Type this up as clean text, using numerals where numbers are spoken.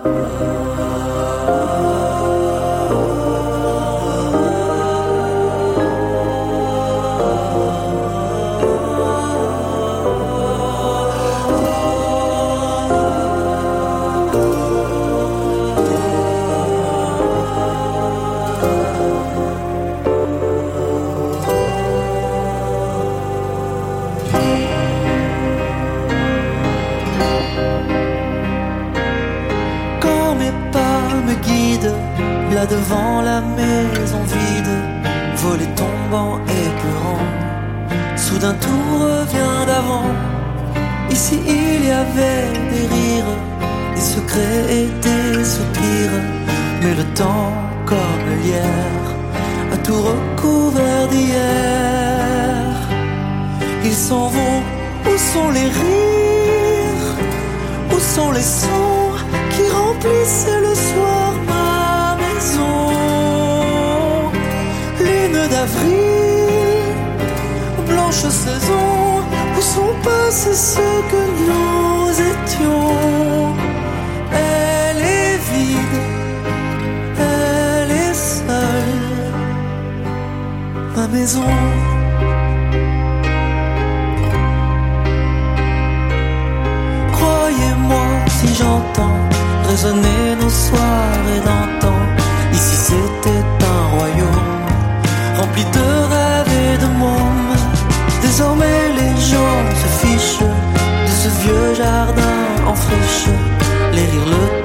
Là devant la maison vide, volet tombant et pleurant, soudain tout revient d'avant. Ici il y avait des rires, des secrets et des soupirs, mais le temps comme lierre a tout recouvert d'hier. Ils s'en vont, où sont les rires? Où sont les sons qui remplissaient le soir ma maison? Lune d'avril, blanche saison, où sont passés ceux que nous étions? Elle est vide, elle est seule, ma maison. Croyez-moi si j'entends résonner nos soirées d'antan. Ici c'était un royaume rempli de rêves et de mômes. Désormais les gens se fichent de ce vieux jardin en friche. Les rires, le